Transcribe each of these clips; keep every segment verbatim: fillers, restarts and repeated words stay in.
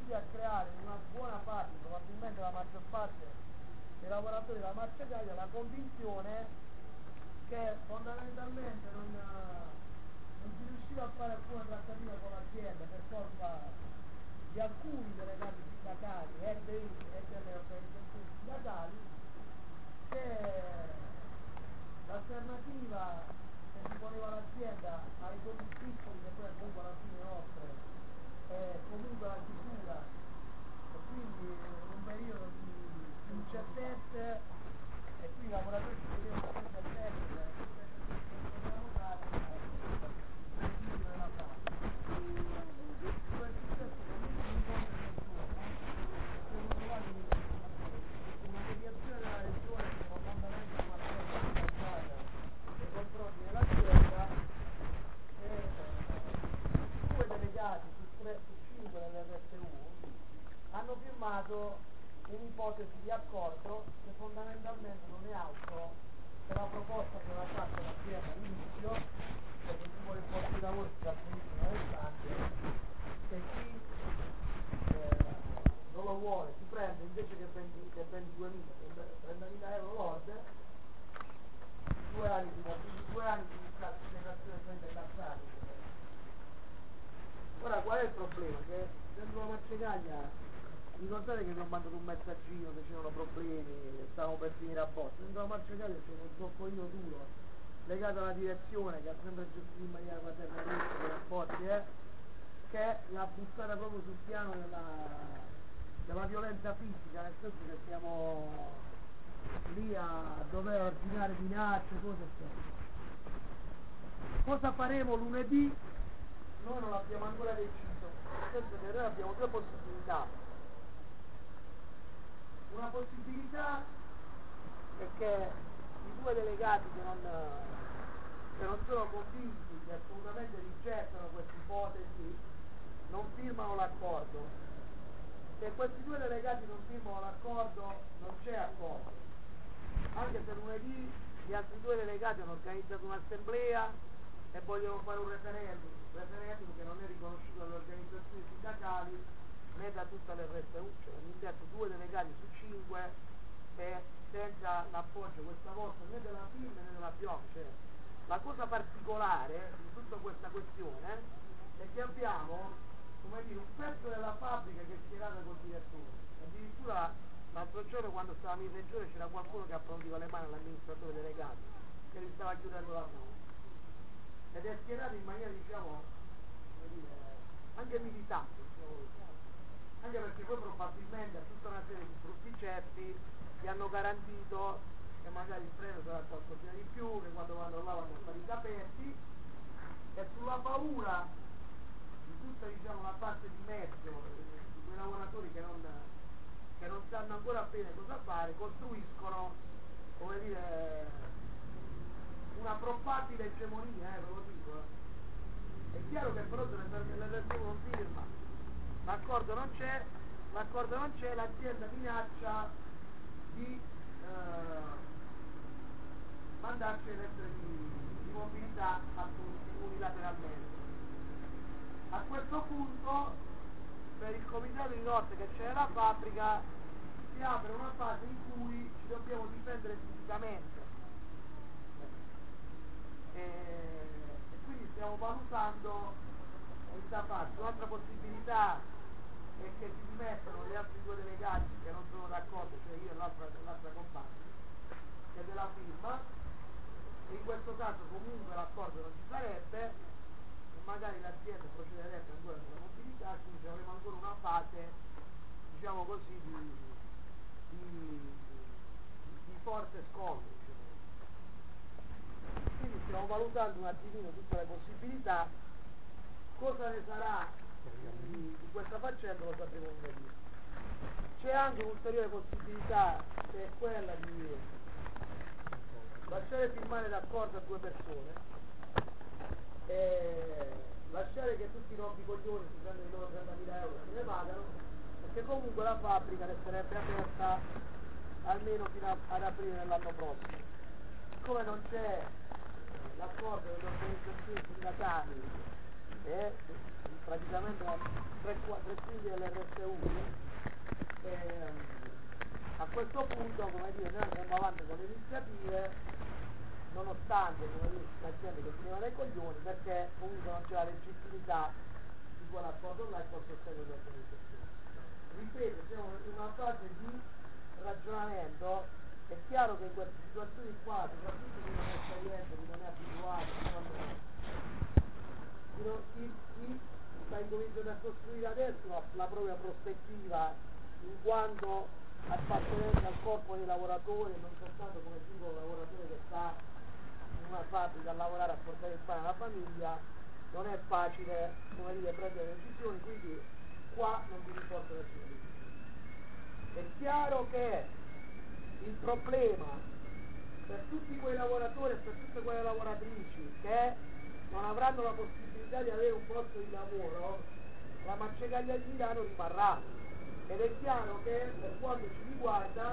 riuscire a creare una buona parte, probabilmente la maggior parte dei lavoratori della Marcegaglia, la convinzione che fondamentalmente non, non si riusciva a fare alcuna trattativa con l'azienda per colpa di alcuni delegati sindacali e, dei, e delle organizzazioni sindacali, che l'alternativa che si poneva l'azienda ai conti piccoli che poi comunque alla fine offre è comunque la chiusura, e quindi un periodo di incertezze, e quindi i lavoratori si vedevano sempre perdere dobbiamo dare l'equilibrio della pratica. Questo è successo comunque in incontro del suo, siamo trovati una mediazione della regione che profondamente sbagliata nei confronti dell'azienda, e due delegati su tre su cinque dell'R S U hanno firmato un'ipotesi di accordo che fondamentalmente non è altro che la proposta che aveva fatto l'azienda all'inizio, perché chi vuole il posto di lavoro si trasferisce nell'estante, che chi eh, non lo vuole si prende invece che ventiduemila, trentamila euro lorde, due anni di due anni di integrazione senza tassati. Ora qual è il problema? Che dentro la Marcegaglia, ricordate che vi ho mandato un messaggino che c'erano problemi, stavamo per finire a botte. Dentro la Marcegaglia c'è uno sboccolino duro legato alla direzione che ha sempre gestito in maniera paternalistica i rapporti, eh, che l'ha buttata proprio sul piano della, della violenza fisica, nel senso che siamo lì a dover ordinare minacce, cose eccetera. Cosa faremo lunedì? Noi non l'abbiamo ancora deciso, nel senso che noi abbiamo due possibilità. Una possibilità è che i due delegati che non, che non sono convinti, che assolutamente rigettano questa ipotesi, non firmano l'accordo. Se questi due delegati non firmano l'accordo, non c'è accordo. Anche se lunedì gli altri due delegati hanno organizzato un'assemblea e vogliono fare un referendum, un referendum che non è riconosciuto dalle organizzazioni sindacali né da tutta l'R S U, cioè hanno detto due delegati su cinque, e senza l'appoggio questa volta né della F I M né della P I O M. Cioè, la cosa particolare di tutta questa questione è che abbiamo, come dire, un pezzo della fabbrica che è schierata col direttore. Addirittura l'altro giorno, quando stavamo in regione, c'era qualcuno che approntiva le mani all'amministratore delegato che gli stava chiudendo la mano, ed è schierato in maniera, diciamo, come dire, anche militante, diciamo, anche perché poi probabilmente a tutta una serie di frutticeffi gli hanno garantito che magari il freno sarà qualcosina di più, che quando vanno là vanno a fare i tapetti, e sulla paura di tutta, diciamo, la parte di mezzo di quei lavoratori che non, che non sanno ancora bene cosa fare, costruiscono, come dire, una probabile egemonia, eh, ve lo dico. Eh. È chiaro che però se l'R S U non firma, l'accordo non c'è, l'accordo non c'è, l'azienda minaccia di eh, mandarci le lettere di, di mobilità unilateralmente. A questo punto, per il comitato di notte che c'è nella fabbrica, si apre una fase in cui ci dobbiamo difendere fisicamente. E, e quindi stiamo valutando questa parte. Un'altra possibilità è che si dimettano gli altri due delegati che non sono d'accordo, cioè io e l'altra, l'altra compagna, che della firma, e in questo caso comunque l'accordo non ci sarebbe, e magari l'azienda procederebbe ancora sulla mobilità, quindi avremo ancora una fase, diciamo così, di, di, di forte scontro. Quindi stiamo valutando un attimino tutte le possibilità. Cosa ne sarà di, di questa faccenda lo sapremo lunedì. C'è anche un'ulteriore possibilità, che è quella di lasciare firmare l'accordo a due persone e lasciare che tutti i rompicoglioni si prendono i loro trentamila euro e se ne vadano, perché comunque la fabbrica resterebbe aperta almeno fino a, ad aprile dell'anno prossimo. Siccome non c'è l'accordo delle organizzazioni sindacali e praticamente tre quinti dell'R S U. E, a questo punto, come dire, noi andiamo avanti con le iniziative, nonostante, come dire, la gente che si leva dai coglioni, perché comunque non c'è la legittimità di quell'accordo là e col sostegno dell'organizzazione. Ripeto, siamo in una fase di ragionamento. È chiaro che in queste situazioni qua, soprattutto chi non è esperiente, chi non è abituato, non chi, non, chi, chi sta incominciando a costruire adesso la, la propria prospettiva in quanto appartenente al corpo dei lavoratori, non soltanto come tipo lavoratore che sta in una fabbrica a lavorare a portare il pane alla famiglia, non è facile, come dire, prendere decisioni, quindi qua non vi riporto nessuna decisione. È chiaro che il problema per tutti quei lavoratori e per tutte quelle lavoratrici che non avranno la possibilità di avere un posto di lavoro, la Marcegaglia di Milano rimarrà. Ed è chiaro che per quanto ci riguarda,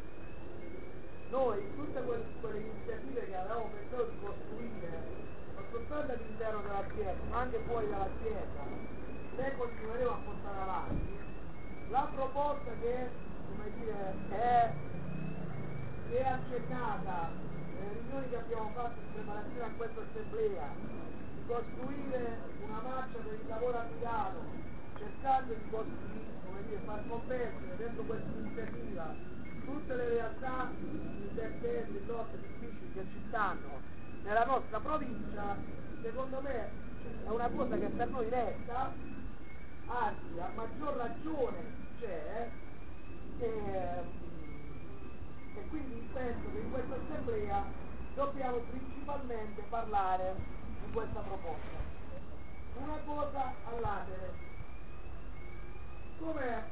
noi tutte quelle, quelle iniziative che avevamo pensato di costruire, non soltanto all'interno dell'azienda, ma anche fuori dall'azienda, le continueremo a portare avanti. La proposta che, come dire, è che è accennata nelle riunioni che abbiamo fatto in preparazione a questa assemblea, di costruire una marcia per il lavoro a Milano, cercando di costruire, come dire, far convergere dentro questa iniziativa tutte le realtà intertese in lotte difficili che ci stanno nella nostra provincia, secondo me è una cosa che per noi resta, anzi a maggior ragione c'è, e, e quindi penso che in questa assemblea dobbiamo principalmente parlare di questa proposta. Una cosa all'atere, come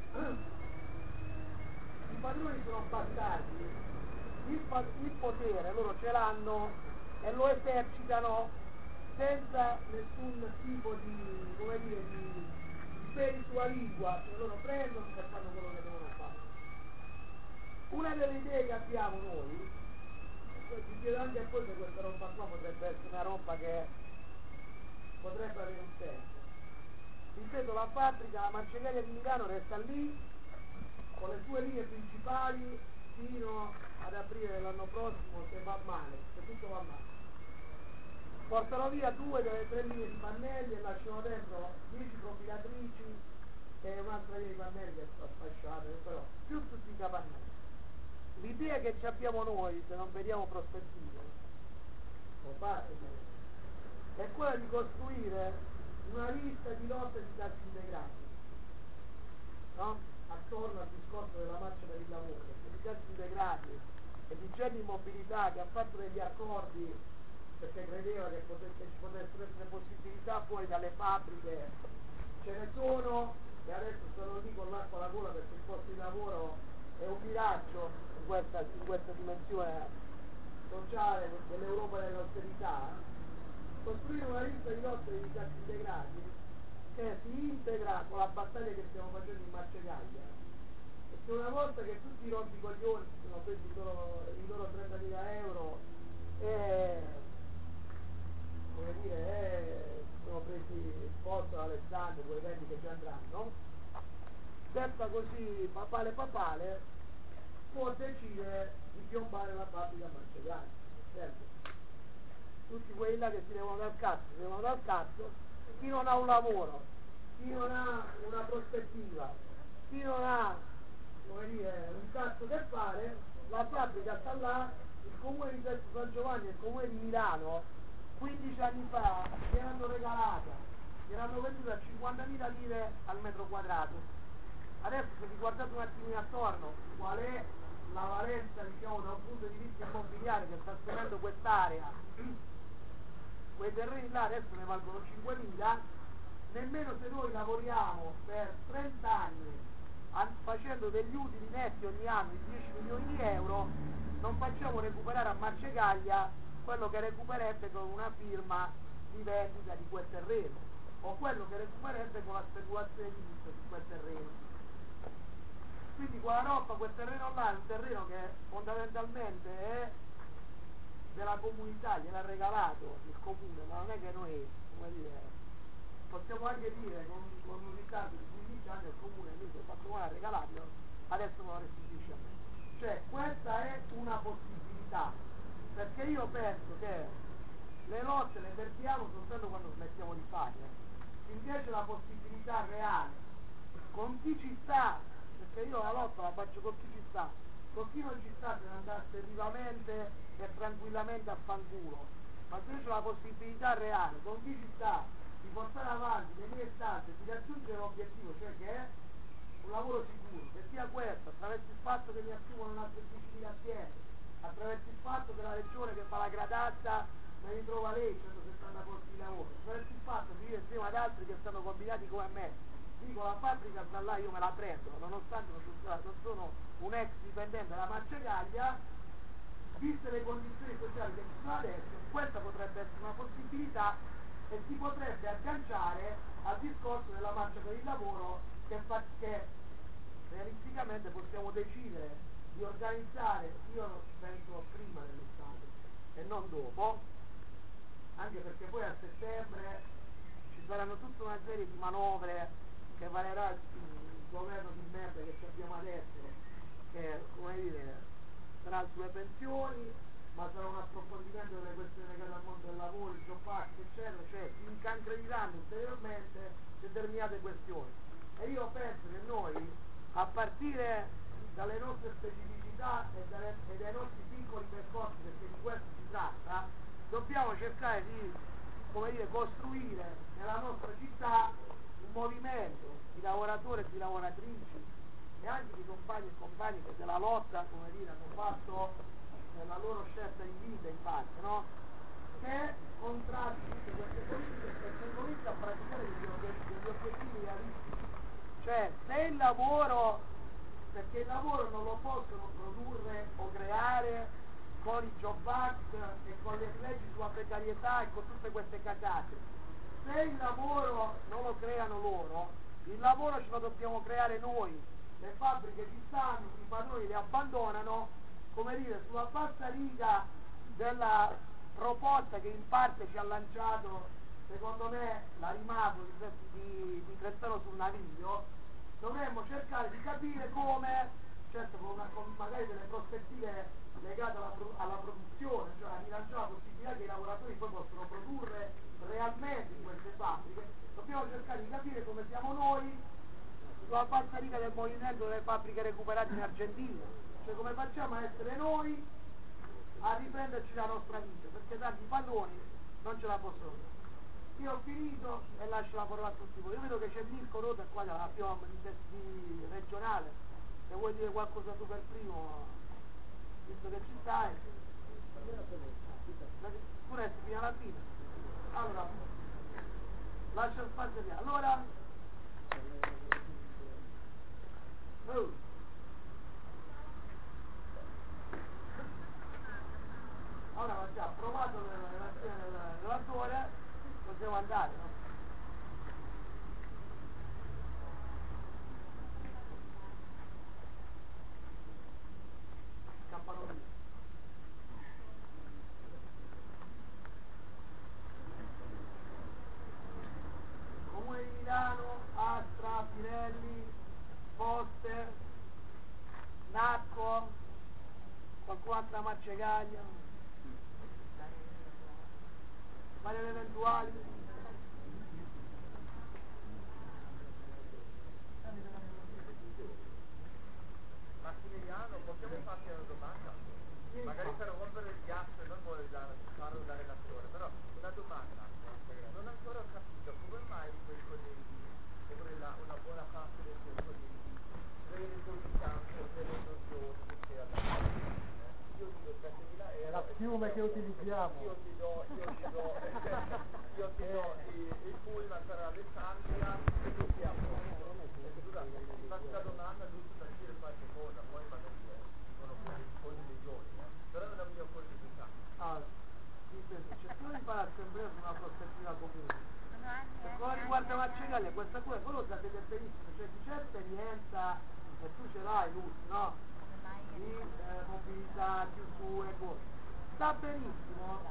i padroni sono bastardi, il, il potere loro ce l'hanno e lo esercitano senza nessun tipo di, come dire, di, di peli sulla lingua, cioè loro prendono e fanno quello che devono fare. Una delle idee che abbiamo noi, e vi chiedo anche a voi se questa roba qua potrebbe essere una roba che potrebbe avere un senso. Ripeto, la fabbrica, la Marcegaglia di Milano resta lì con le sue linee principali fino ad aprile dell'anno prossimo, se va male, se tutto va male. Portano via due delle tre linee di pannelli e lasciano dentro dieci profilatrici e un'altra linea di pannelli che sta sfasciata, però più tutti i capannelli. L'idea che ci abbiamo noi, se non vediamo prospettive, è quella di costruire una lista di lotte di tassi integrati, no? Attorno al discorso della marcia per il lavoro, perché i tassi integrati e di gente in mobilità che ha fatto degli accordi perché credeva che, potesse, che ci potessero essere possibilità fuori dalle fabbriche, ce ne sono, e adesso sono lì con l'acqua alla gola perché il posto di lavoro è un miraggio in questa, in questa dimensione sociale dell'Europa dell'austerità. Costruire una lista di lotte di tassi integrati che si integra con la battaglia che stiamo facendo in Marcegaglia, e che una volta che tutti i rompicoglioni si sono presi i loro, i loro trentamila euro e, come dire, e sono presi il posto all'Alessandro, quei venti che ci andranno, detta così papale papale, può decidere di piombare la fabbrica a Marcegaglia, certo. Tutti quelli là che si levano dal cazzo, si levano dal cazzo, chi non ha un lavoro, chi non ha una prospettiva, chi non ha, come dire, un cazzo che fare, la fabbrica sta là, il comune di Sesto San Giovanni e il comune di Milano, quindici anni fa, gliel'hanno regalata, gliel'hanno venduta a cinquantamila lire al metro quadrato. Adesso se vi guardate un attimino attorno, qual è la valenza, diciamo, da un punto di vista immobiliare che sta spendendo quest'area, quei terreni là adesso ne valgono cinquemila, nemmeno se noi lavoriamo per trenta anni facendo degli utili netti ogni anno di dieci milioni di euro, non facciamo recuperare a Marcegaglia quello che recupererebbe con una firma di vendita di quel terreno, o quello che recupererebbe con la speculazione edilizia su quel terreno. Quindi quella roba, quel terreno là è un terreno che fondamentalmente è della comunità, gliel'ha regalato il comune, ma non è che noi, come dire, possiamo anche dire con, con un ritardo di quindici anni il comune lui si è fatto male a regalarlo, adesso me lo restituisce a me. Cioè questa è una possibilità, perché io penso che le lotte le perdiamo soltanto quando smettiamo di farle. Invece la possibilità reale, con chi ci sta, perché io la lotta la faccio con chi ci sta, con chi non ci sta se ne andasse vivamente e tranquillamente a fanculo, ma se c'è la possibilità reale, con chi ci sta, di portare avanti le mie istanze, di raggiungere l'obiettivo, cioè che è un lavoro sicuro, che sia questo, attraverso il fatto che mi assumono altre diecimila aziende, attraverso il fatto che la regione che fa la gradazza me li trova lei centosettanta posti di lavoro, attraverso il fatto che io insieme ad altri che stanno combinati come me, dico la fabbrica sta là, io me la prendo, nonostante non sono, non sono un ex dipendente della Marcegaglia, viste le condizioni sociali che ci sono adesso, questa potrebbe essere una possibilità e si potrebbe agganciare al discorso della marcia per il lavoro che, fa, che realisticamente possiamo decidere di organizzare, io penso prima dell'estate e non dopo, anche perché poi a settembre ci saranno tutta una serie di manovre che varerà il, il governo di merda che abbiamo adesso, che come dire sarà sulle pensioni, ma sarà un approfondimento delle questioni legate al mondo del lavoro, il job act, eccetera, cioè si incancreniranno ulteriormente determinate questioni. E io penso che noi, a partire dalle nostre specificità e, dalle, e dai nostri piccoli percorsi, perché di questo si tratta, dobbiamo cercare di, come dire, costruire nella nostra città un movimento di lavoratori e di lavoratrici e anche di compagni e compagni che della lotta, come dire, hanno fatto nella loro scelta di vita in parte, no? Che contrasti tutte queste politiche e che comincia a praticare degli, obiet- degli obiettivi realistici. Cioè, se il lavoro, perché il lavoro non lo possono produrre o creare con i job act e con le leggi sulla precarietà e con tutte queste cacate, se il lavoro non lo creano loro, il lavoro ce lo dobbiamo creare noi. Le fabbriche ci stanno, i padroni le abbandonano, come dire, sulla bassa riga della proposta che in parte ci ha lanciato, secondo me, la Rimago di, di, di Trentano sul Naviglio, dovremmo cercare di capire come, certo con, una, con magari delle prospettive legate alla, alla produzione, cioè a rilanciare la possibilità che i lavoratori poi possono produrre realmente in queste fabbriche, dobbiamo cercare di capire come siamo noi sulla falsariga del movimento delle fabbriche recuperate in Argentina, cioè come facciamo a essere noi a riprenderci la nostra vita, perché tanti padroni non ce la possono fare. Io ho finito e lascio la parola a tutti voi. Io vedo che c'è Mirko Rota qua dalla P O M di, di regionale, se vuoi dire qualcosa tu per primo, visto che ci stai, tu resti fino alla fine. Allora, lascia spazio via. Allora, oh. Ora ho già approvato la relazione del relatore, possiamo andare, no? Campanolino. Comune di Milano, Astra, Pirelli, Poster, Nacco, qualcun altra Marcegaglia, varie eventuali. Massimiliano, possiamo farti una domanda? Sì, Magari no. per rompere il ghiaccio e non vuole dare- fare una relazione, però una domanda. Non ho ancora ho capito come mai i tuoi colleghi e quella, una buona parte dei tuoi colleghi rendono di campo delle illusioni che c'è alla fine. Io ti do trentamila euro. È la e fiume ti che do- utilizziamo. Io ti do, io ti do, io ti do il, il pullman per Alessandria e tu ti apposto. Scusa, ti faccio una domanda giusto per dire qualche cosa, poi magari eh, dicono fuori, fuori milioni, eh. Però non è una mia curiosità. Ah, sì, sì, sì, cerchiamo di fare assemblea su una prospettiva comune. Per quanto riguarda Marcegaglia, questa cosa voi lo sapete benissimo, cioè chi c'è esperienza e tu ce l'hai Luz, no? Di eh, mobilità, chiusure, cose. Sta benissimo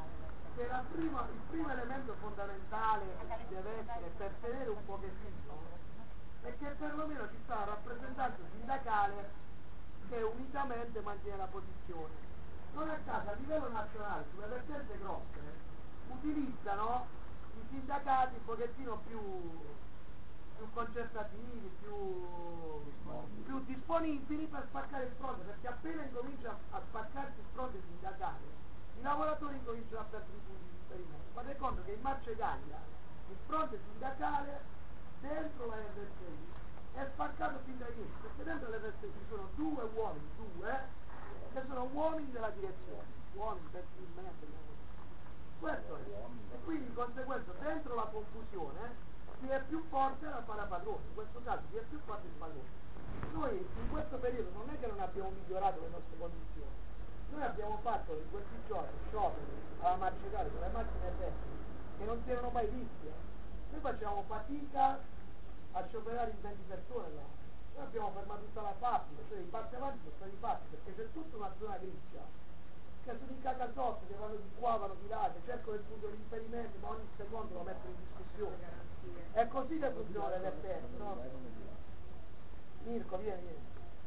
che la prima, il primo elemento fondamentale che deve essere per tenere un pochettino è che perlomeno ci sta un rappresentante sindacale che unitamente mantiene la posizione. Non a caso a livello nazionale sulle vertenze grosse utilizzano i sindacati un pochettino più, più concertativi, più, più disponibili per spaccare il fronte, perché appena incomincia a spaccarsi il fronte sindacale i lavoratori incominciano a perdere i punti di riferimento. Fate conto che in Marcegaglia il fronte sindacale dentro la R S I è spaccato fin da ieri, perché dentro la R S I ci sono due uomini, due che sono uomini della direzione, uomini per il mezzo. Questo è. E quindi di conseguenza dentro la confusione chi è più forte la fa la padrona, in questo caso chi è più forte il padrone. Noi in questo periodo non è che non abbiamo migliorato le nostre condizioni, noi abbiamo fatto in questi giorni scioperi alla Marcegaglia con le macchine elettriche che non si erano mai viste. Noi facevamo fatica a scioperare in venti persone là. Noi abbiamo fermato tutta la fabbrica, cioè i passi avanti sono stati fatti perché c'è tutta una zona grigia che sono i cacasotto che vanno di qua, vanno di là, che cercano il punto di riferimento, ma ogni secondo lo mettono in discussione. È così che funziona le vertenze, no? Mirko, vieni, vieni.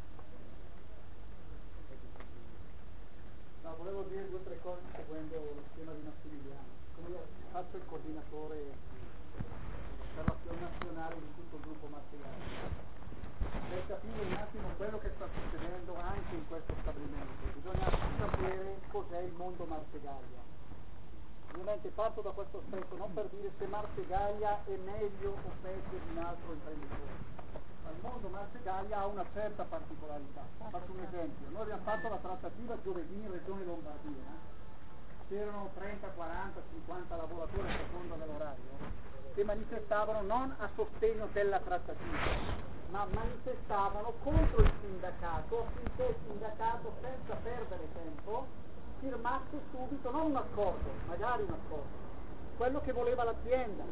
No, volevo dire due o tre cose seguendo lo schema di Massimiliano. Come io faccio il coordinatore per l'azione nazionale di tutto il gruppo Marcegaglia. Per capire un attimo quello che sta succedendo anche in questo stabilimento, bisogna sapere cos'è il mondo Marcegaglia. Ovviamente parto da questo aspetto non per dire se Marcegaglia è meglio o peggio di un altro imprenditore. Ma il mondo Marcegaglia ha una certa particolarità. Faccio un esempio, noi abbiamo fatto la trattativa giovedì in Regione Lombardia, c'erano trenta, quaranta, cinquanta lavoratori a seconda dell'orario che manifestavano non a sostegno della trattativa, ma manifestavano contro il sindacato affinché il sindacato, senza perdere tempo, firmasse subito non un accordo, magari un accordo, quello che voleva l'azienda.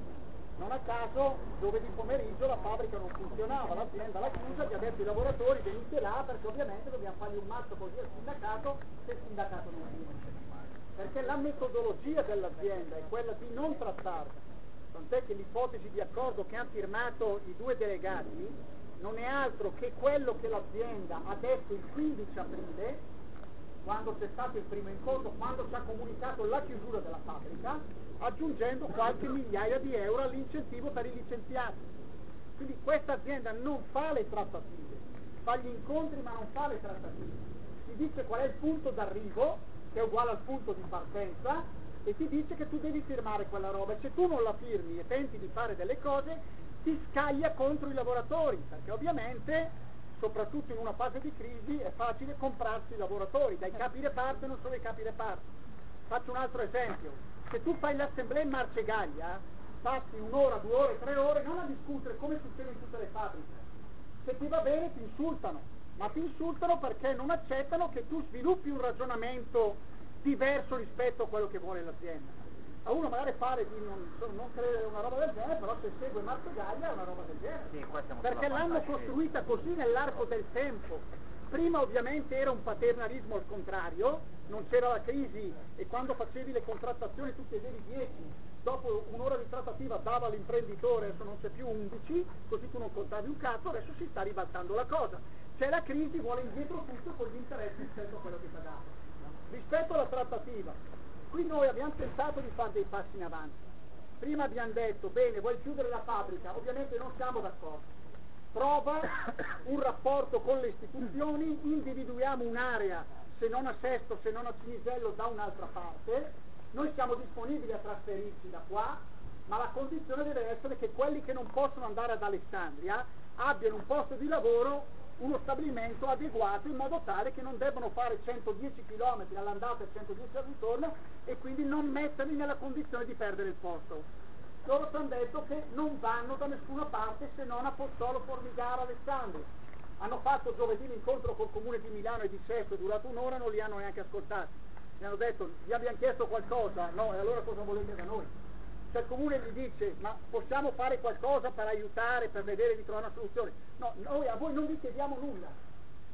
Non a caso giovedì pomeriggio la fabbrica non funzionava, l'azienda l'ha chiusa, gli ha detto ai lavoratori venite là perché ovviamente dobbiamo fargli un mazzo così al sindacato se il sindacato non finisce. Perché la metodologia dell'azienda è quella di non trattarla. Tant'è che l'ipotesi di accordo che hanno firmato i due delegati non è altro che quello che l'azienda ha detto il quindici aprile, quando c'è stato il primo incontro, quando ci ha comunicato la chiusura della fabbrica, aggiungendo qualche migliaia di euro all'incentivo per i licenziati. Quindi questa azienda non fa le trattative, fa gli incontri ma non fa le trattative. Si dice qual è il punto d'arrivo, che è uguale al punto di partenza, e ti dice che tu devi firmare quella roba, e se tu non la firmi e tenti di fare delle cose ti scaglia contro i lavoratori, perché ovviamente soprattutto in una fase di crisi è facile comprarsi i lavoratori, dai capi reparto e non solo i capi reparto. Faccio un altro esempio, se tu fai l'assemblea in Marcegaglia passi un'ora, due ore, tre ore non a discutere come succede in tutte le fabbriche, se ti va bene ti insultano, ma ti insultano perché non accettano che tu sviluppi un ragionamento diverso rispetto a quello che vuole l'azienda. A uno magari pare di non, non credere una roba del genere, però se segue Marcegaglia è una roba del genere, sì, perché l'hanno costruita così nell'arco del tempo. Prima ovviamente era un paternalismo al contrario, non c'era la crisi e quando facevi le contrattazioni tu chiedevi dieci, dopo un'ora di trattativa dava l'imprenditore, adesso non c'è più undici, così tu non contavi un cazzo, adesso si sta ribaltando la cosa. C'è la crisi, vuole indietro tutto con gli interessi rispetto a quello che pagava. Rispetto alla trattativa, qui noi abbiamo tentato di fare dei passi in avanti. Prima abbiamo detto, bene, vuoi chiudere la fabbrica? Ovviamente non siamo d'accordo. Prova un rapporto con le istituzioni, individuiamo un'area, se non a Sesto, se non a Cinisello, da un'altra parte. Noi siamo disponibili a trasferirci da qua, ma la condizione deve essere che quelli che non possono andare ad Alessandria abbiano un posto di lavoro, uno stabilimento adeguato in modo tale che non debbano fare centodieci chilometri all'andata e centodieci al ritorno e quindi non metterli nella condizione di perdere il posto. Loro ci hanno detto che non vanno da nessuna parte se non a Pozzolo, Formigara, Alessandria. Hanno fatto giovedì l'incontro col comune di Milano e di Sesto, è durato un'ora, non li hanno neanche ascoltati. Mi hanno detto, vi abbiamo chiesto qualcosa? No, e allora cosa volete da noi? Cioè il comune gli dice, ma possiamo fare qualcosa per aiutare, per vedere di trovare una soluzione? No, noi a voi non vi chiediamo nulla.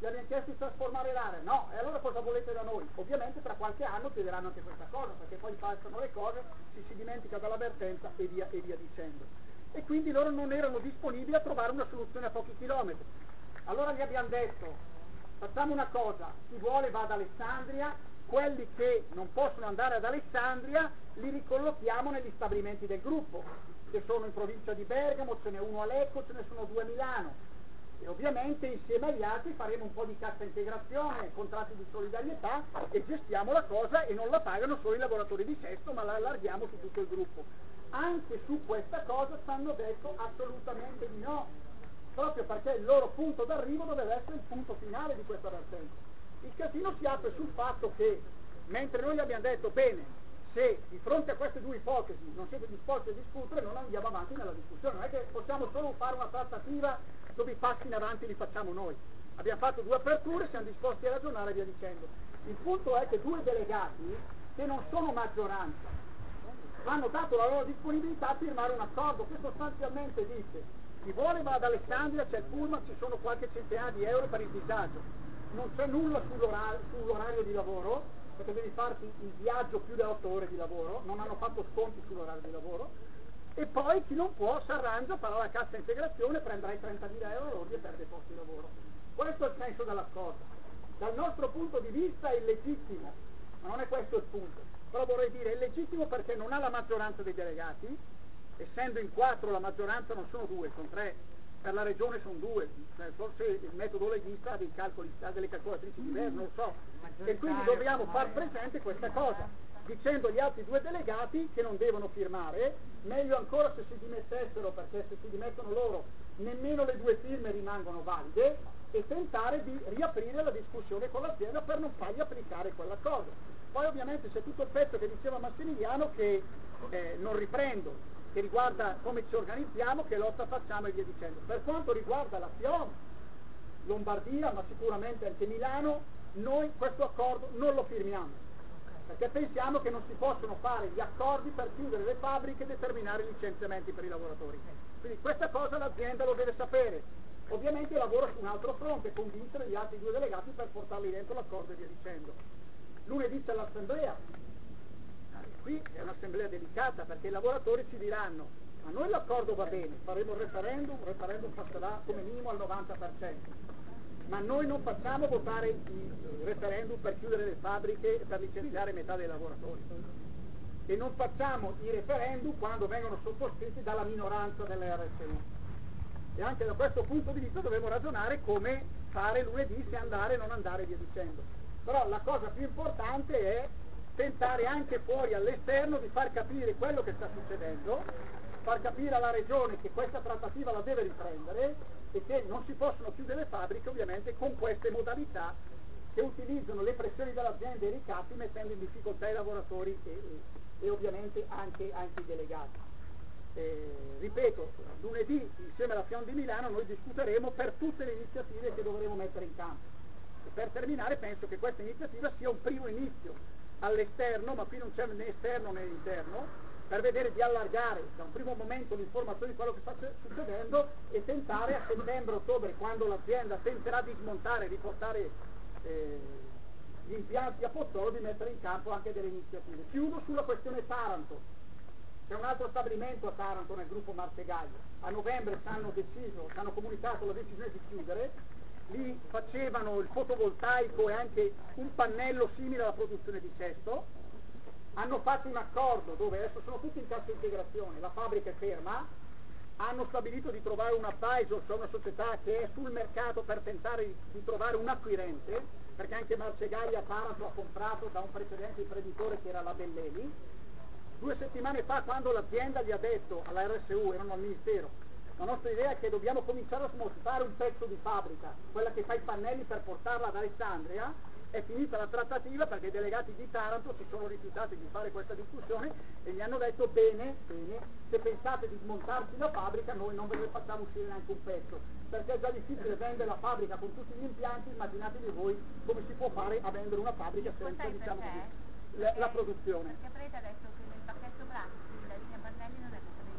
gli abbiamo chiesto di trasformare l'area, no, e allora cosa volete da noi? Ovviamente tra qualche anno chiederanno anche questa cosa, perché poi passano le cose, ci si dimentica dall'avvertenza e via, e via dicendo. E quindi loro non erano disponibili a trovare una soluzione a pochi chilometri. Allora gli abbiamo detto, facciamo una cosa, chi vuole va ad Alessandria, quelli che non possono andare ad Alessandria li ricollochiamo negli stabilimenti del gruppo, che sono in provincia di Bergamo, ce n'è uno a Lecco, ce ne sono due a Milano. E ovviamente insieme agli altri faremo un po' di cassa integrazione, contratti di solidarietà e gestiamo la cosa e non la pagano solo i lavoratori di Sesto, ma la allarghiamo su tutto il gruppo. Anche su questa cosa ci hanno detto assolutamente di no, proprio perché il loro punto d'arrivo doveva essere il punto finale di questa vertenza. Il casino si apre sul fatto che, mentre noi gli abbiamo detto bene, se di fronte a queste due ipotesi non siete disposti a discutere, non andiamo avanti nella discussione, non è che possiamo solo fare una trattativa dove i passi in avanti li facciamo noi. Abbiamo fatto due aperture, siamo disposti a ragionare e via dicendo. Il punto è che due delegati, che non sono maggioranza, hanno dato la loro disponibilità a firmare un accordo che sostanzialmente dice: chi vuole va ad Alessandria, c'è il pullman, ci sono qualche centinaia di euro per il disagio, non c'è nulla sull'orario, sull'orario di lavoro, perché devi farti il viaggio più di otto ore di lavoro, non hanno fatto sconti sull'orario di lavoro, e poi chi non può si arrangia, farà la cassa integrazione, prenderai trentamila euro lordi e perde i posti di lavoro. Questo è il senso dell'accordo. Dal nostro punto di vista è illegittimo, ma non è questo il punto. Però vorrei dire è legittimo perché non ha la maggioranza dei delegati, essendo in quattro la maggioranza non sono due, sono tre, per la regione sono due, cioè, forse il metodo leghista ha dei calcoli, ha delle calcolatrici diverse, non lo so, e quindi dobbiamo far presente questa cosa, dicendo agli altri due delegati che non devono firmare, meglio ancora se si dimettessero, perché se si dimettono loro nemmeno le due firme rimangono valide, e tentare di riaprire la discussione con l'azienda per non fargli applicare quella cosa. Poi ovviamente c'è tutto il pezzo che diceva Massimiliano che eh, non riprendo, che riguarda come ci organizziamo, che lotta facciamo e via dicendo. Per quanto riguarda la F I O M, Lombardia, ma sicuramente anche Milano, noi questo accordo non lo firmiamo, perché pensiamo che non si possono fare gli accordi per chiudere le fabbriche e determinare licenziamenti per i lavoratori. Quindi questa cosa l'azienda lo deve sapere. Ovviamente lavora su un altro fronte, convincere gli altri due delegati per portarli dentro l'accordo e via dicendo. Lunedì c'è l'assemblea. Qui è un'assemblea delicata perché i lavoratori ci diranno: a noi l'accordo va bene, faremo il referendum, il referendum passerà come minimo al novanta per cento, ma noi non facciamo votare il referendum per chiudere le fabbriche e per licenziare metà dei lavoratori, e non facciamo i referendum quando vengono sottoscritti dalla minoranza delle R S U. E anche da questo punto di vista dovremo ragionare come fare lunedì, se andare o non andare, via dicendo. Però la cosa più importante è tentare anche fuori all'esterno di far capire quello che sta succedendo, far capire alla regione che questa trattativa la deve riprendere e che non si possono chiudere le fabbriche ovviamente con queste modalità che utilizzano le pressioni dell'azienda e i ricatti mettendo in difficoltà i lavoratori e, e, e ovviamente anche, anche i delegati. Eh, ripeto, lunedì insieme alla F I O M di Milano noi discuteremo per tutte le iniziative che dovremo mettere in campo, e per terminare penso che questa iniziativa sia un primo inizio all'esterno, ma qui non c'è né esterno né interno, per vedere di allargare da un primo momento l'informazione di quello che sta succedendo e tentare a settembre-ottobre, quando l'azienda tenterà di smontare e riportare eh, gli impianti a Pozzolo, di mettere in campo anche delle iniziative. Chiudo sulla questione Taranto. C'è un altro stabilimento a Taranto nel gruppo Marcegaglia. A novembre ci hanno deciso, ci hanno comunicato la decisione di chiudere. Lì facevano il fotovoltaico e anche un pannello simile alla produzione di Sesto. Hanno fatto un accordo dove adesso sono tutti in cassa integrazione, la fabbrica è ferma, hanno stabilito di trovare un advisor, cioè una società che è sul mercato per tentare di trovare un acquirente, perché anche Marcegaglia a Taranto ha comprato da un precedente imprenditore che era la Belleli. Due settimane fa, quando l'azienda gli ha detto alla R S U, erano al Ministero, la nostra idea è che dobbiamo cominciare a smontare un pezzo di fabbrica, quella che fa i pannelli per portarla ad Alessandria, è finita la trattativa perché i delegati di Taranto si sono rifiutati di fare questa discussione e gli hanno detto bene, bene, se pensate di smontarci la fabbrica noi non ve ne facciamo uscire neanche un pezzo, perché è già difficile vendere la fabbrica con tutti gli impianti, immaginatevi voi come si può fare a vendere una fabbrica senza, diciamo così, la, la produzione. Perché Prete ha detto che nel pacchetto Brassi la linea pannelli non è stata prevista.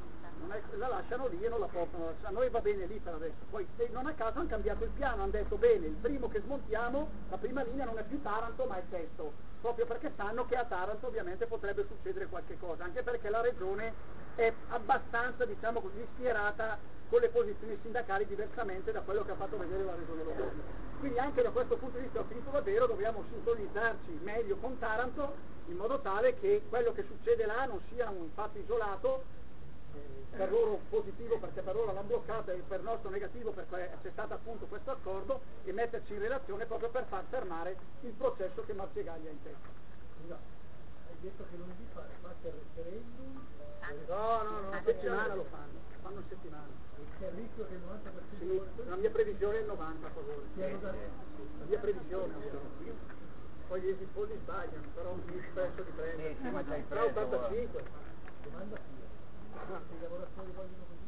non è, la lasciano lì e non la portano, a noi va bene lì per adesso. Poi e non a caso hanno cambiato il piano, hanno detto bene, il primo che smontiamo, la prima linea non è più Taranto ma è Sesto, proprio perché sanno che a Taranto ovviamente potrebbe succedere qualche cosa, anche perché la regione è abbastanza, diciamo così, schierata con le posizioni sindacali diversamente da quello che ha fatto vedere la regione Lombardia. Quindi anche da questo punto di vista, ho finito davvero, dobbiamo sintonizzarci meglio con Taranto in modo tale che quello che succede là non sia un fatto isolato, eh, per loro positivo perché per loro l'hanno bloccata e per nostro negativo perché c'è stato appunto questo accordo, e metterci in relazione proprio per far fermare il processo che Marcegaglia ha in testa. No, hai detto che lunedì fa, fate il referendum? No, no, no, una settimana lo fanno, fanno una settimana. C'è il rischio che il novanta per cento Sì, la mia previsione è il novanta a favore. La mia previsione, poi gli tifosi sbagliano, però spesso dipende. Sì, ma c'hai Però preso, ottantacinque. domanda fine. I lavoratori vogliono così?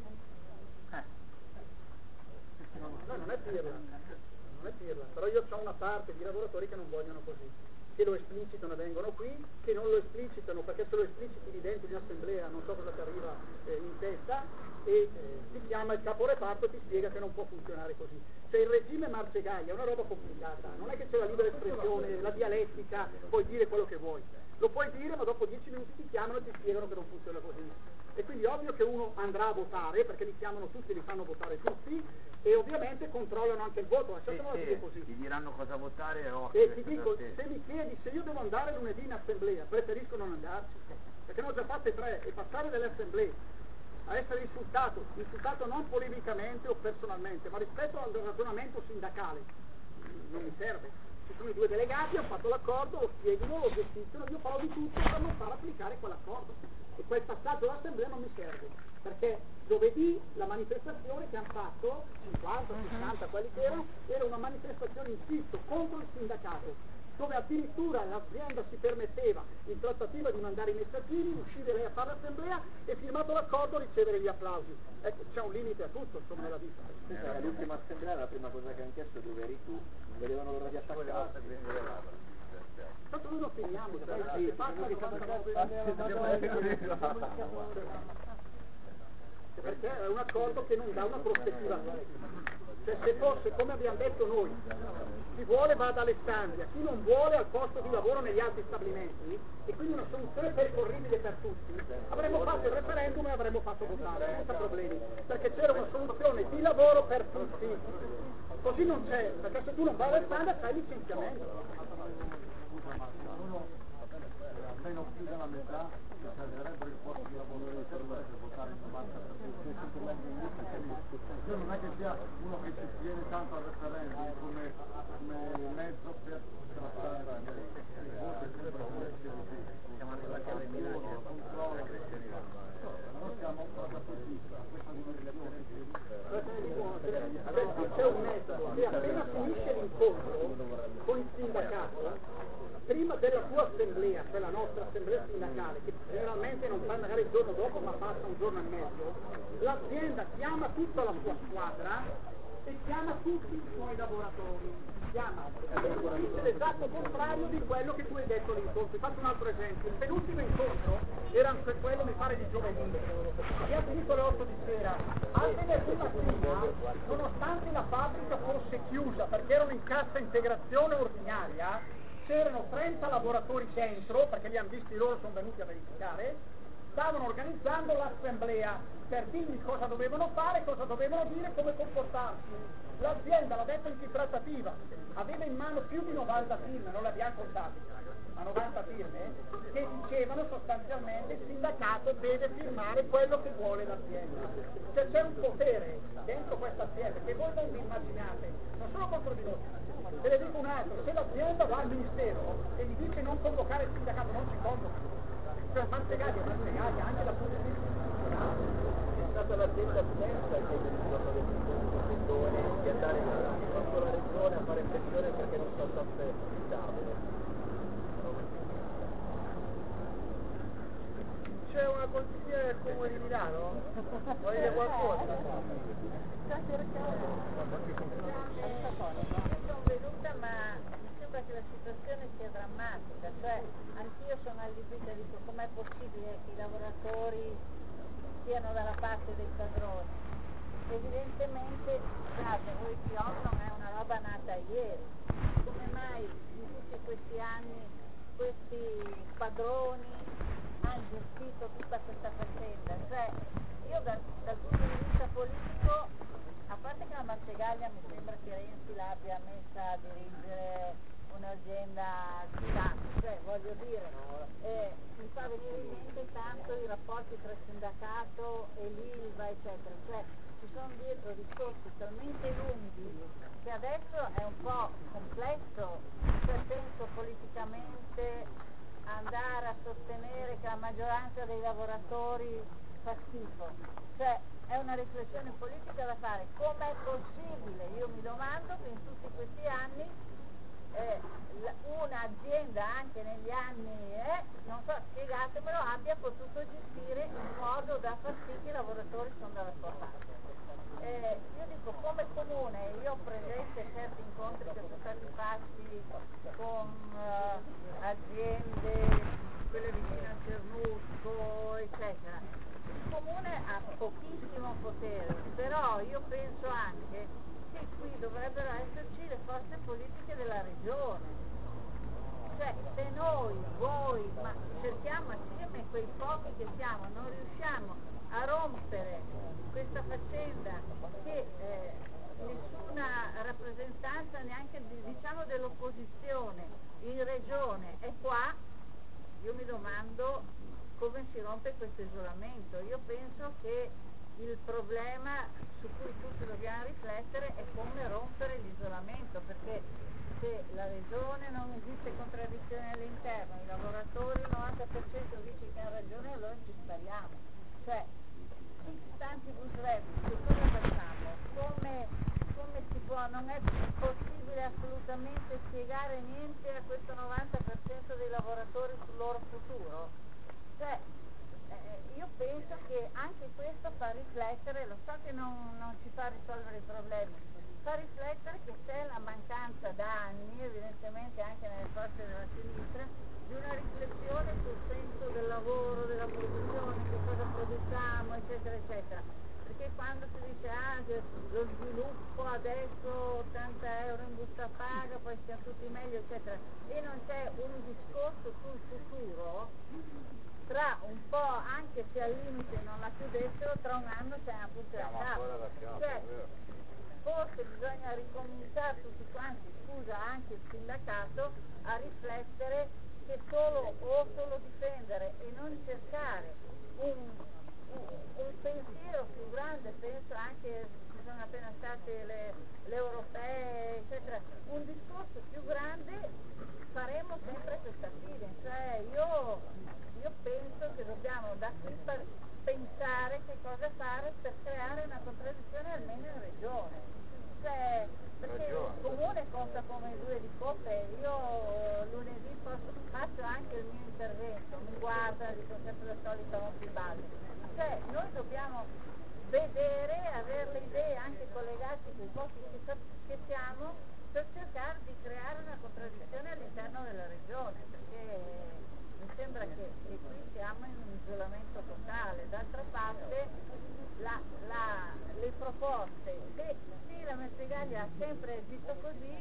No, non è pirla, non è pirla, però io ho una parte di lavoratori che non vogliono così, che lo esplicitano e vengono qui, che non lo esplicitano perché se lo espliciti lì dentro in assemblea non so cosa ti arriva eh, in testa, e eh, ti chiama il caporeparto e ti spiega che non può funzionare così. Cioè il regime Marcegaglia è una roba complicata, non è che c'è la libera espressione, la dialettica, puoi dire quello che vuoi, lo puoi dire ma dopo dieci minuti ti chiamano e ti spiegano che non funziona così. E quindi ovvio che uno andrà a votare perché li chiamano tutti, li fanno votare tutti, e ovviamente controllano anche il voto, lasciatemelo sì, dire così. Ti diranno cosa votare e occhio. E ti dico, se mi chiedi se io devo andare lunedì in assemblea, preferisco non andarci, perché ne ho già fatte tre, e passare delle assemblee a essere insultato, insultato non polemicamente o personalmente, ma rispetto al ragionamento sindacale, non mi serve. Ci sono i due delegati, hanno fatto l'accordo, lo spiegano, lo gestiscono, io farò di tutto per non far applicare quell'accordo. E quel passaggio all'assemblea non mi serve, perché giovedì la manifestazione che hanno fatto, cinquanta, sessanta, quelli che erano, era una manifestazione, insisto, contro il sindacato, dove addirittura l'azienda si permetteva in trattativa di mandare i messaggini, uscire lei a fare l'assemblea e firmato l'accordo ricevere gli applausi. Ecco, c'è un limite a tutto, insomma, nella vita. Eh, l'ultima assemblea, la prima cosa che hanno chiesto dove eri tu, non vedevano l'ora di attaccarsi. Tanto noi non finiamo, dai, basta di perché è un accordo che non dà una prospettiva. Cioè se fosse come abbiamo detto noi, chi vuole va ad Alessandria, chi non vuole al posto di lavoro negli altri stabilimenti, e quindi una soluzione percorribile per tutti, avremmo fatto il referendum e avremmo fatto votare senza problemi, perché c'era una soluzione di lavoro per tutti. Così non c'è, perché se tu non vai ad Alessandria fai licenziamento. Almeno più della metà che servirebbero il posto di lavoro per votare il novanta per cento. Io non è che sia uno che ci tiene tanto al referendum come, come mezzo per trattare il voto è sempre così. Siamo arrivati alle minacce al controllo. Noi siamo questa Adesso c'è un metodo che appena finisce l'incontro con il sindacato, prima della tua assemblea, cioè la nostra assemblea sindacale, che generalmente non fa magari il giorno dopo ma passa un giorno e mezzo, l'azienda chiama tutta la sua squadra e chiama tutti i suoi lavoratori, chiama e dice l'esatto contrario di quello che tu hai detto all'incontro. Faccio un altro esempio: il penultimo incontro era anche quello, mi pare, di giovedì, abbiamo finito alle otto di sera. Al venerdì mattina, nonostante la fabbrica fosse chiusa perché erano in cassa integrazione ordinaria, c'erano trenta lavoratori dentro, perché li hanno visti loro, sono venuti a verificare, stavano organizzando l'assemblea per dirgli cosa dovevano fare, cosa dovevano dire, come comportarsi. L'azienda, l'ha detto in trattativa, aveva in mano più di novanta firme, non le abbiamo contate, ma novanta firme, che dicevano sostanzialmente il sindacato deve firmare quello che vuole l'azienda. Cioè c'è un potere dentro questa azienda che voi non vi immaginate, non solo contro di noi. Se le dico un altro, se l'azienda va al ministero e gli dice non convocare il sindacato, non si convoca. Cioè Marcegaglia è Marcegaglia, anche da punto di vista. È stata l'azienda stessa che nel giorno del settore di andare verso la regione a fare pressione perché non saltasse il tavolo. C'è una consigliera del comune di Milano? Vuoi dire qualcosa? Sta cercando. Io sono venuta, ma mi sembra che la situazione sia drammatica, cioè anch'io sono allibita, dico com'è possibile che i lavoratori siano dalla parte dei padroni. Evidentemente, scusate, voi P O M non è una roba nata ieri. Come mai in tutti questi anni questi padroni hanno gestito tutta questa faccenda? Cioè, io dal, dal punto di vista politico, a parte che la Marcegaglia mi sembra che Renzi l'abbia messa a dirigere un'azienda gigante, cioè voglio dire, eh, mi fa venire in mente tanto i rapporti tra il sindacato e l'Ilva, eccetera, cioè ci sono dietro discorsi talmente lunghi che adesso è un po' complesso, cioè senso politicamente andare a sostenere che la maggioranza dei lavoratori fa schifo, cioè è una riflessione politica da fare. Com'è possibile, io mi domando, che in tutti questi anni eh, un'azienda anche negli anni, eh, non so, spiegatemelo, abbia potuto gestire in modo da far sì che i lavoratori sono dalla sua parte. Eh, io dico, come comune, io ho presente certi incontri che sono stati fatti con eh, aziende, quelle vicine a Cernusco, eccetera. Il comune ha pochissimo potere, però io penso anche che qui dovrebbero esserci le forze politiche della regione. Cioè, se noi, voi, ma cerchiamo assieme quei pochi che siamo, non riusciamo a rompere questa faccenda che eh, nessuna rappresentanza neanche di, diciamo dell'opposizione in regione è qua, io mi domando come si rompe questo isolamento. Io penso che il problema su cui tutti dobbiamo riflettere è come rompere l'isolamento, perché se la regione non esiste contraddizione all'interno, i lavoratori il novanta per cento dice che ha ragione, allora ci spariamo. Cioè, tanti busretti, che cosa facciamo? Come, come si può? Non è possibile assolutamente spiegare niente a questo novanta per cento dei lavoratori sul loro futuro? Cioè, eh, io penso che anche questo fa riflettere, lo so che non, non ci fa risolvere i problemi, fa riflettere che c'è la mancanza da anni, evidentemente anche nelle forze della sinistra, di una riflessione sul senso del lavoro, della produzione, che cosa produciamo, eccetera, eccetera. Perché quando si dice ah, che lo sviluppo adesso ottanta euro in busta paga, poi stiamo tutti meglio, eccetera, e non c'è un discorso sul futuro, tra un po', anche se al limite non la chiudessero, tra un anno c'è una punta da capo. Cioè, forse bisogna ricominciare tutti quanti, scusa anche il sindacato, a riflettere che solo o solo difendere e non cercare un, un, un pensiero più grande, penso anche, ci sono appena state le, le europee, eccetera, un discorso più grande, faremo sempre questa fine. Cioè io, io penso che dobbiamo da qui pensare che cosa fare per creare una contraddizione almeno in regione. Cioè, perché il comune conta come due di coppe. Io lunedì posso, faccio anche il mio intervento, mi guarda, dico sempre la solita rompiballe. Cioè, noi dobbiamo vedere, avere le idee anche collegate con i pochi che, che siamo, per cercare di creare una contraddizione all'interno della regione, perché mi sembra che, che qui siamo in un isolamento totale. D'altra parte la, la, le proposte, se sì, la Marcegaglia ha sempre agito così,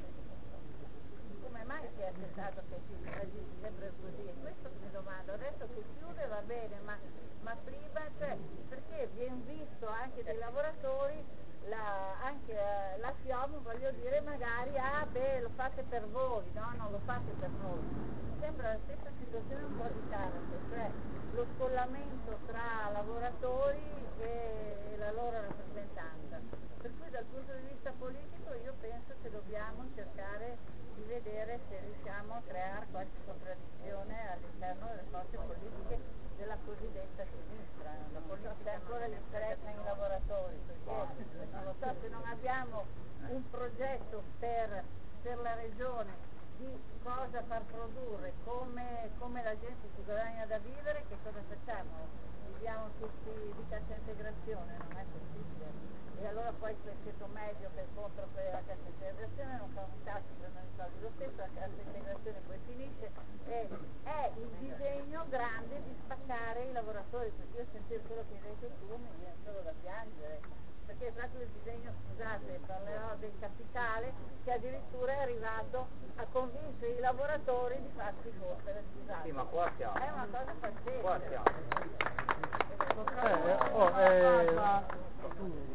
come mai si è accettato che si agisse sempre così? E questo mi domando, adesso che chiude va bene, ma, ma prima, cioè, perché viene visto anche dei lavoratori, la, anche uh, la F I O M, voglio dire, magari, ah beh, lo fate per voi, no, non lo fate per noi. Mi sembra la stessa situazione un po' di Taranto, cioè lo scollamento tra lavoratori e la loro rappresentanza. Per cui dal punto di vista politico io penso che dobbiamo cercare di vedere se riusciamo a creare qualche contraddizione all'interno delle forze politiche della cosiddetta sinistra. La politica ancora gli interessa ai lavoratori, perché non lo so, se non abbiamo un progetto per, per la regione di cosa far produrre, come, come la gente si guadagna da vivere, che cosa facciamo? Viviamo tutti di cassa integrazione, non è possibile. E allora poi c'è il ceto medio che è contro per la cassa integrazione, non fa un cazzo, prendono i soldi lo stesso, la cassa integrazione poi finisce, e è il disegno grande di spaccare i lavoratori, perché io sentire quello che hai detto tu mi viene solo da piangere, perché è proprio il disegno, scusate, parlerò del capitale, che addirittura è arrivato a convincere i lavoratori di farsi fottere, scusate. Sì, ma qua siamo. È una cosa pazzesca. Qua siamo. Eh, oh, eh,